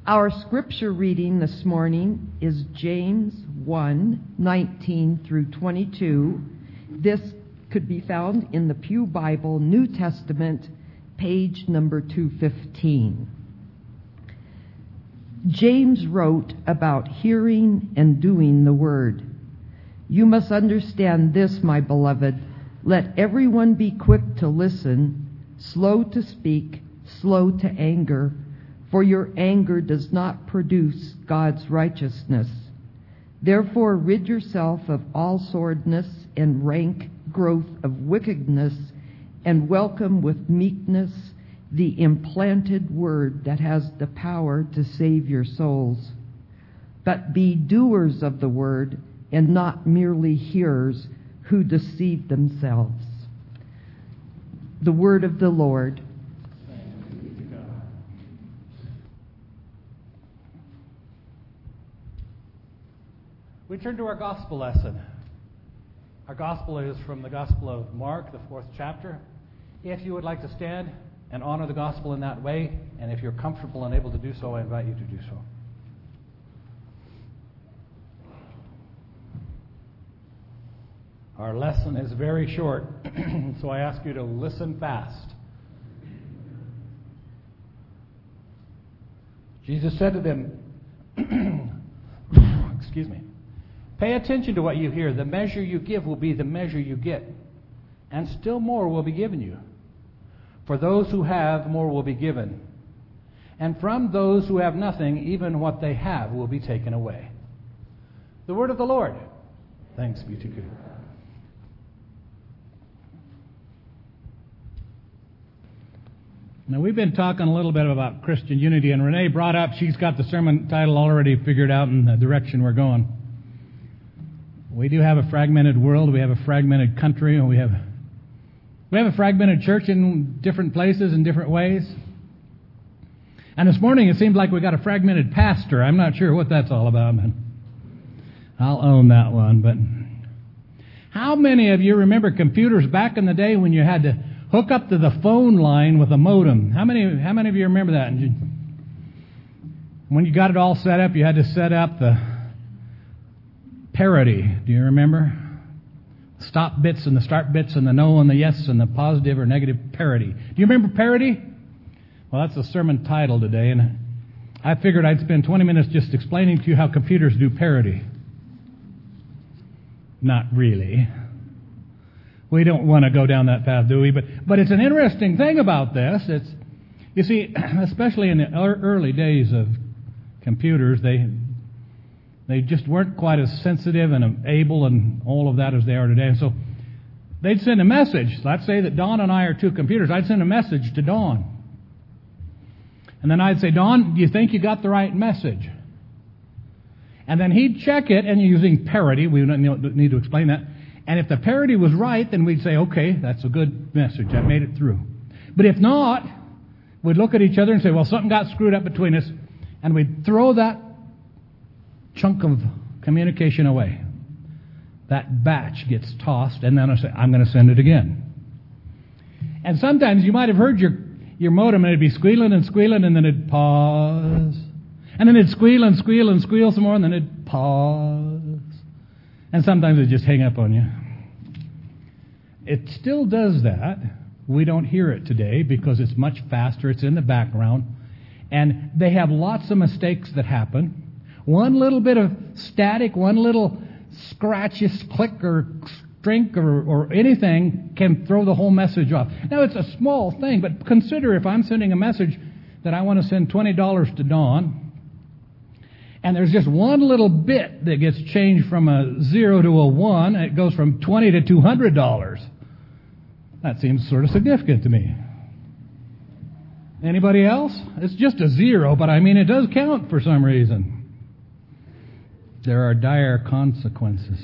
Our scripture reading this morning is James 1:19 through 22. This could be found in the Pew Bible, New Testament, page number 215. James wrote about hearing and doing the word. You must understand this, my beloved. Let everyone be quick to listen, slow to speak, slow to anger, for your anger does not produce God's righteousness. Therefore rid yourself of all sordidness and rank growth of wickedness, and welcome with meekness the implanted word that has the power to save your souls. But be doers of the word, and not merely hearers who deceive themselves. The word of the Lord. We turn to our gospel lesson. Our gospel is from the Gospel of Mark, the 4th chapter. If you would like to stand and honor the gospel in that way, and if you're comfortable and able to do so, I invite you to do so. Our lesson is very short, so I ask you to listen fast. Jesus said to them, excuse me, pay attention to what you hear. The measure you give will be the measure you get, and still more will be given you. For those who have, more will be given. And from those who have nothing, even what they have will be taken away. The word of the Lord. Thanks be to God. Now, we've been talking a little bit about Christian unity, and Renee brought up, she's got the sermon title already figured out in the direction we're going. We do have a fragmented world, we have a fragmented country, and we have a fragmented church in different places in different ways. And this morning it seems like we got a fragmented pastor. I'm not sure what that's all about, but I'll own that one. But how many of you remember computers back in the day when you had to hook up to the phone line with a modem? How many of you remember that? When you got it all set up, you had to set up the parity. Do you remember? Stop bits and the start bits and the no and the yes and the positive or negative parity. Do you remember parity? Well, that's the sermon title today, and I figured I'd spend 20 minutes just explaining to you how computers do parity. Not really. We don't want to go down that path, do we? But it's an interesting thing about this. You see, especially in the early days of computers, they just weren't quite as sensitive and able and all of that as they are today. And so they'd send a message. Let's say that Don and I are two computers. I'd send a message to Don. And then I'd say, Don, do you think you got the right message? And then he'd check it, and using parity, we don't need to explain that. And if the parity was right, then we'd say, okay, that's a good message. That made it through. But if not, we'd look at each other and say, well, something got screwed up between us. And we'd throw that chunk of communication away. That batch gets tossed, and then I say, I'm going to send it again. And sometimes you might have heard your modem, and it'd be squealing and squealing, and then it'd pause. And then it'd squeal and squeal and squeal some more, and then it'd pause. And sometimes it'd just hang up on you. It still does that. We don't hear it today because it's much faster. It's in the background. And they have lots of mistakes that happen. One little bit of static, one little scratch, click or string or anything can throw the whole message off. Now, it's a small thing, but consider if I'm sending a message that I want to send $20 to Dawn, and there's just one little bit that gets changed from a 0 to a 1, and it goes from $20 to $200. That seems sort of significant to me. Anybody else? It's just a 0, but I mean it does count for some reason. There are dire consequences.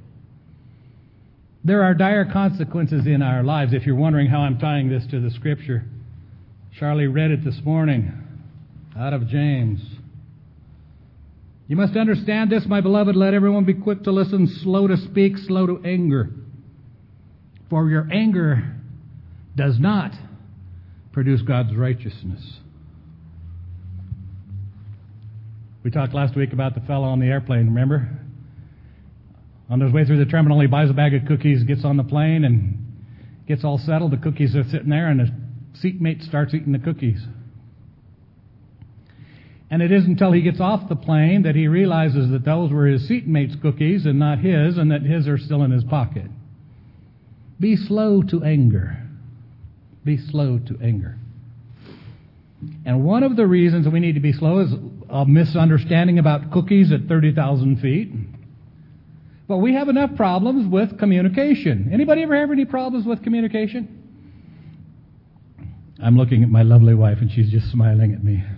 There are dire consequences in our lives. If you're wondering how I'm tying this to the Scripture, Charlie read it this morning out of James. You must understand this, my beloved. Let everyone be quick to listen, slow to speak, slow to anger. For your anger does not produce God's righteousness. We talked last week about the fellow on the airplane, remember? On his way through the terminal, he buys a bag of cookies, gets on the plane, and gets all settled. The cookies are sitting there, and his seatmate starts eating the cookies. And it isn't until he gets off the plane that he realizes that those were his seatmate's cookies and not his, and that his are still in his pocket. Be slow to anger. Be slow to anger. And one of the reasons we need to be slow is a misunderstanding about cookies at 30,000 feet. But we have enough problems with communication. Anybody ever have any problems with communication? I'm looking at my lovely wife, and she's just smiling at me.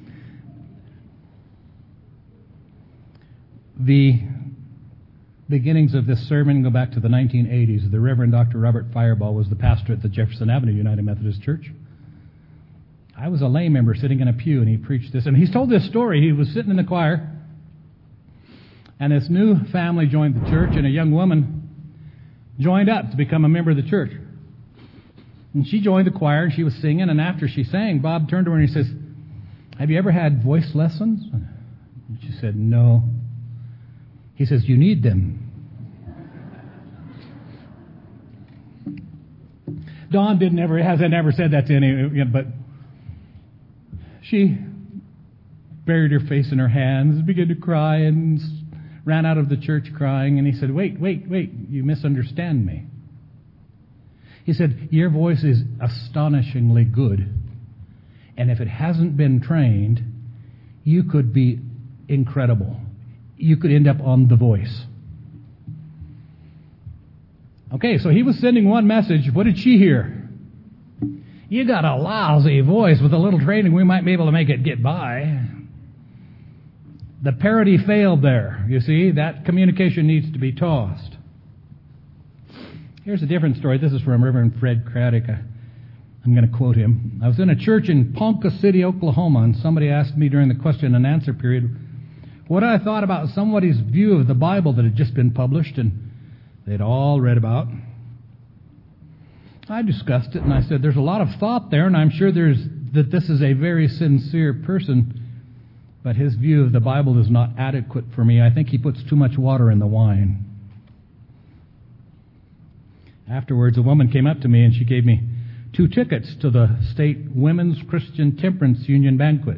The beginnings of this sermon go back to the 1980s. The Reverend Dr. Robert Fireball was the pastor at the Jefferson Avenue United Methodist Church. I was a lay member sitting in a pew, and he preached this. And he's told this story. He was sitting in the choir, and this new family joined the church, and a young woman joined up to become a member of the church. And she joined the choir, and she was singing, and after she sang, Bob turned to her and he says, "Have you ever had voice lessons?" And she said, "No." He says, "You need them." Dawn hasn't ever said that to any, but she buried her face in her hands, began to cry, and ran out of the church crying. And he said, wait, you misunderstand me. He said, "Your voice is astonishingly good. And if it hasn't been trained, you could be incredible. You could end up on The Voice." Okay, so he was sending one message. What did she hear? "You got a lousy voice. With a little training, we might be able to make it get by." The parody failed there. You see, that communication needs to be tossed. Here's a different story. This is from Reverend Fred Craddock. I'm going to quote him. "I was in a church in Ponca City, Oklahoma, and somebody asked me during the question and answer period what I thought about somebody's view of the Bible that had just been published and they'd all read about. I discussed it, and I said, there's a lot of thought there, and I'm sure that this is a very sincere person, but his view of the Bible is not adequate for me. I think he puts too much water in the wine." Afterwards, a woman came up to me, and she gave me 2 tickets to the State Women's Christian Temperance Union banquet.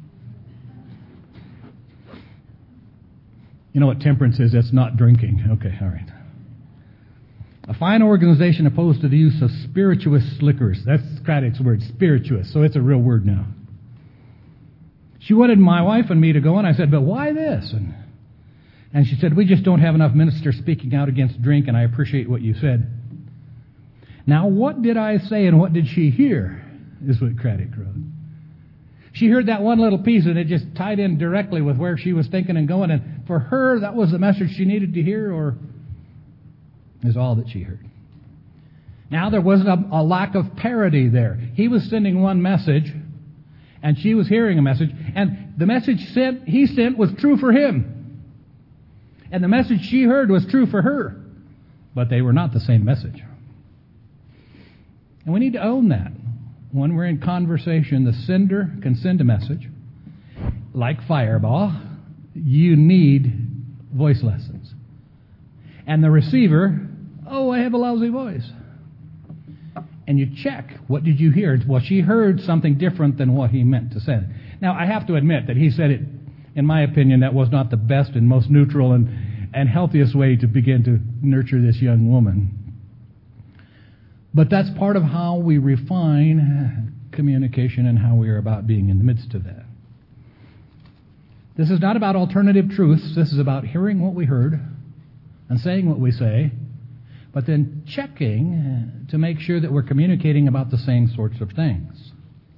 You know what temperance is? That's not drinking. Okay, all right. A fine organization opposed to the use of spirituous liquors. That's Craddock's word, spirituous. So it's a real word now. She wanted my wife and me to go, and I said, "But why this?" And she said, "We just don't have enough ministers speaking out against drink, and I appreciate what you said." Now, what did I say and what did she hear? Is what Craddock wrote. She heard that one little piece, and it just tied in directly with where she was thinking and going. And for her, that was the message she needed to hear, or is all that she heard. Now, there wasn't a lack of parity there. He was sending one message, and she was hearing a message. And the message he sent was true for him. And the message she heard was true for her. But they were not the same message. And we need to own that. When we're in conversation, the sender can send a message. Like Fireball, you need voice lessons. And the receiver, I have a lousy voice. And you check, what did you hear? Well, she heard something different than what he meant to say. Now, I have to admit that he said it, in my opinion, that was not the best and most neutral and healthiest way to begin to nurture this young woman. But that's part of how we refine communication and how we are about being in the midst of that. This is not about alternative truths. This is about hearing what we heard and saying what we say, but then checking to make sure that we're communicating about the same sorts of things.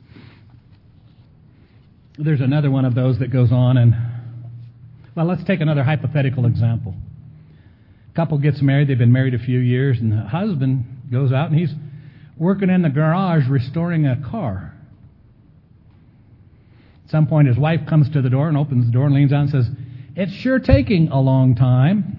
There's another one of those that goes on, and, let's take another hypothetical example. A couple gets married. They've been married a few years, and the husband goes out and he's working in the garage restoring a car. At some point, his wife comes to the door and opens the door and leans out and says, "It's sure taking a long time."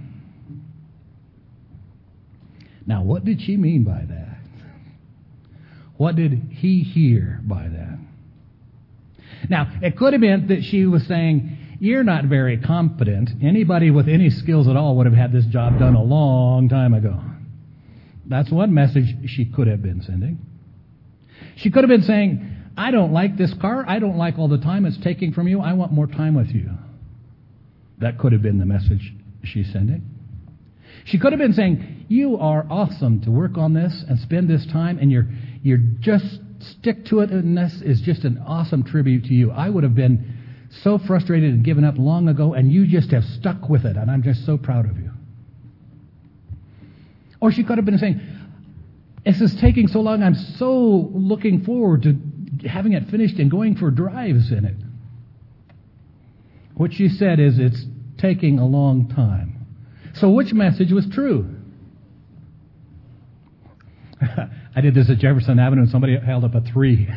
Now, what did she mean by that? What did he hear by that? Now, it could have been that she was saying, You're not very competent. Anybody with any skills at all would have had this job done a long time ago. That's one message she could have been sending. She could have been saying, I don't like this car. I don't like all the time it's taking from you. I want more time with you. That could have been the message she's sending. She could have been saying, you are awesome to work on this and spend this time, and you're just stick to it, and this is just an awesome tribute to you. I would have been so frustrated and given up long ago, and you just have stuck with it, and I'm just so proud of you. Or she could have been saying, this is taking so long, I'm so looking forward to having it finished and going for drives in it. What she said is, it's taking a long time. So which message was true? I did this at Jefferson Avenue, and somebody held up a 3.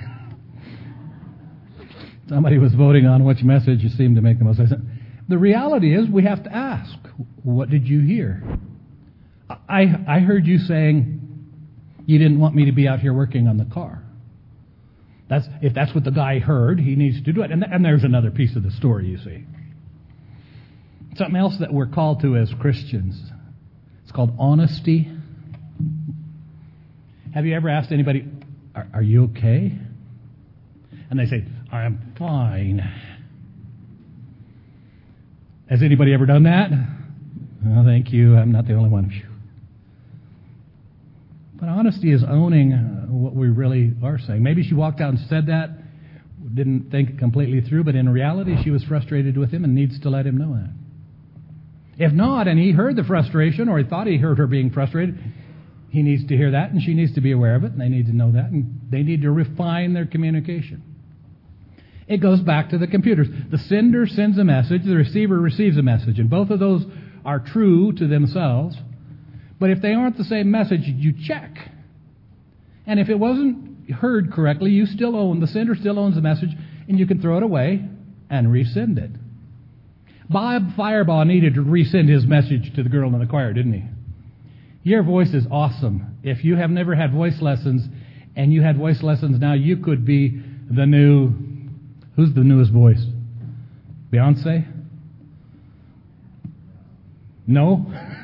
Somebody was voting on which message seemed to make the most sense. The reality is, we have to ask, what did you hear? I heard you saying you didn't want me to be out here working on the car. If that's what the guy heard, he needs to do it. And there's another piece of the story, you see. Something else that we're called to as Christians. It's called honesty. Have you ever asked anybody, are you okay? And they say, I'm fine. Has anybody ever done that? Oh, thank you. I'm not the only one. But honesty is owning what we really are saying. Maybe she walked out and said that, didn't think it completely through, but in reality she was frustrated with him and needs to let him know that. If not, and he heard the frustration, or he thought he heard her being frustrated, he needs to hear that, and she needs to be aware of it, and they need to know that, and they need to refine their communication. It goes back to the computers. The sender sends a message, the receiver receives a message, and both of those are true to themselves. But if they aren't the same message, you check. And if it wasn't heard correctly, the sender still owns the message, and you can throw it away and resend it. Bob Firebaugh needed to resend his message to the girl in the choir, didn't he? Your voice is awesome. If you have never had voice lessons, and you had voice lessons now, you could be the new... Who's the newest voice? Beyonce? No?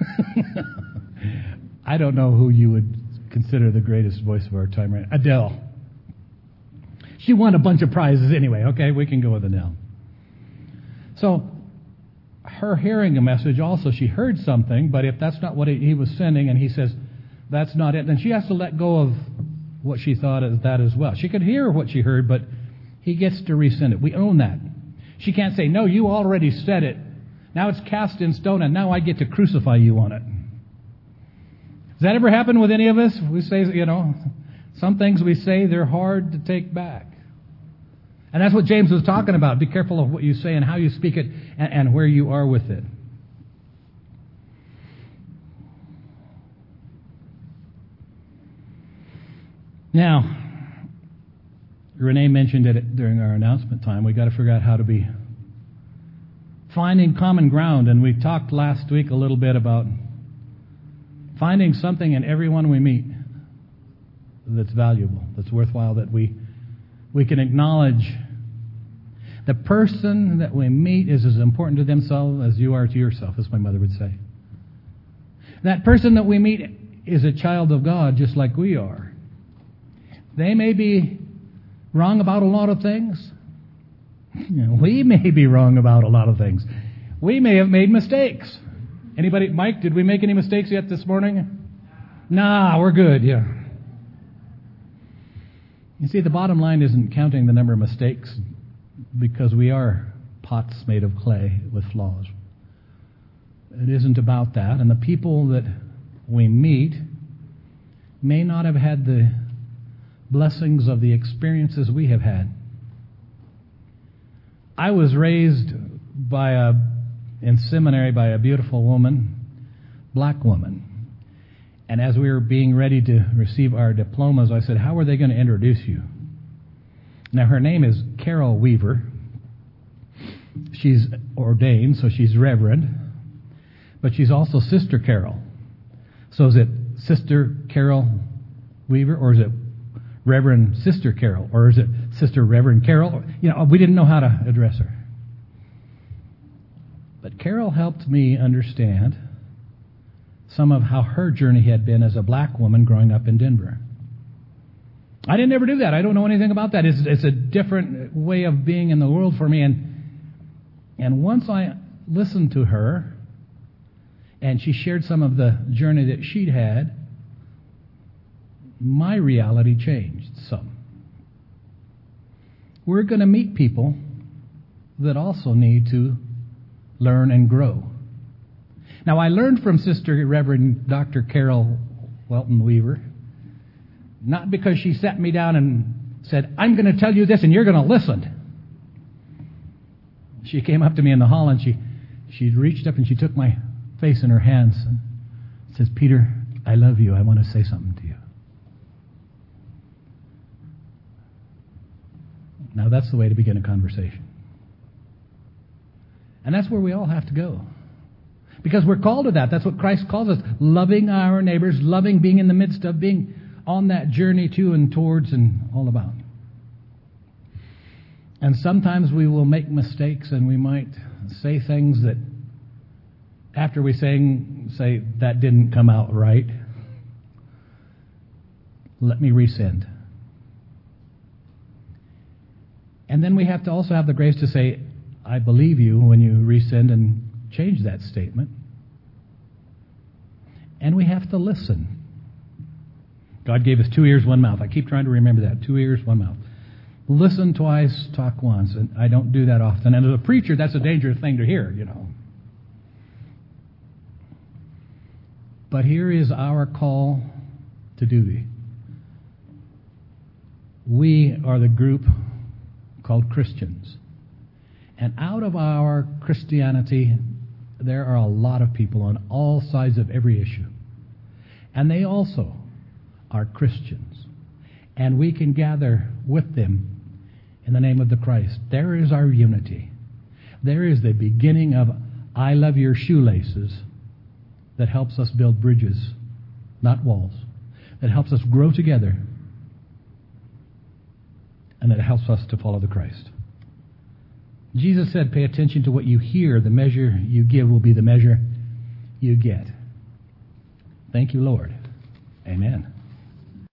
I don't know who you would consider the greatest voice of our time right now. Adele. She won a bunch of prizes anyway. Okay, we can go with Adele. So, her hearing a message also, she heard something, but if that's not what he was sending, and he says, that's not it, then she has to let go of what she thought of that as well. She could hear what she heard, but he gets to resend it. We own that. She can't say, no, you already said it. Now it's cast in stone, and now I get to crucify you on it. Does that ever happen with any of us? We say, some things we say, they're hard to take back. And that's what James was talking about. Be careful of what you say and how you speak it and where you are with it. Now, Renee mentioned it during our announcement time. We've got to figure out how to be finding common ground. And we talked last week a little bit about finding something in everyone we meet that's valuable, that's worthwhile, that we can acknowledge. The person that we meet is as important to themselves as you are to yourself, as my mother would say. That person that we meet is a child of God, just like we are. They may be wrong about a lot of things. We may be wrong about a lot of things. We may have made mistakes. Anybody, Mike, did we make any mistakes yet this morning? Nah, we're good, yeah. You see, the bottom line isn't counting the number of mistakes, because we are pots made of clay with flaws. It isn't about that. And the people that we meet may not have had the blessings of the experiences we have had. I was raised in seminary by a beautiful woman, black woman. And as we were being ready to receive our diplomas, I said, how are they going to introduce you? Now, her name is Carol Weaver. She's ordained, so she's reverend. But she's also Sister Carol. So is it Sister Carol Weaver, or is it Reverend Sister Carol, or is it Sister Reverend Carol? We didn't know how to address her. But Carol helped me understand some of how her journey had been as a black woman growing up in Denver. I didn't ever do that. I don't know anything about that. It's a different way of being in the world for me. And once I listened to her, and she shared some of the journey that she'd had, my reality changed some. We're going to meet people that also need to learn and grow. Now, I learned from Sister Reverend Dr. Carol Welton Weaver, not because she sat me down and said, I'm going to tell you this and you're going to listen. She came up to me in the hall and she reached up and she took my face in her hands and says, Peter, I love you. I want to say something to you. Now that's the way to begin a conversation. And that's where we all have to go. Because we're called to that. That's what Christ calls us. Loving our neighbors, loving being in the midst of, being on that journey to and towards and all about. And sometimes we will make mistakes and we might say things that after we say that didn't come out right. Let me rescind. And then we have to also have the grace to say, I believe you when you rescind and change that statement. And we have to listen. God gave us 2 ears, 1 mouth. I keep trying to remember that. 2 ears, 1 mouth. Listen twice, talk once. And I don't do that often. And as a preacher, that's a dangerous thing to hear, you know. But here is our call to duty. We are the group called Christians. And out of our Christianity, there are a lot of people on all sides of every issue. And they also are Christians. And we can gather with them in the name of the Christ. There is our unity. There is the beginning of I love your shoelaces that helps us build bridges, not walls. That helps us grow together. And that helps us to follow the Christ. Jesus said, pay attention to what you hear. The measure you give will be the measure you get. Thank you, Lord. Amen.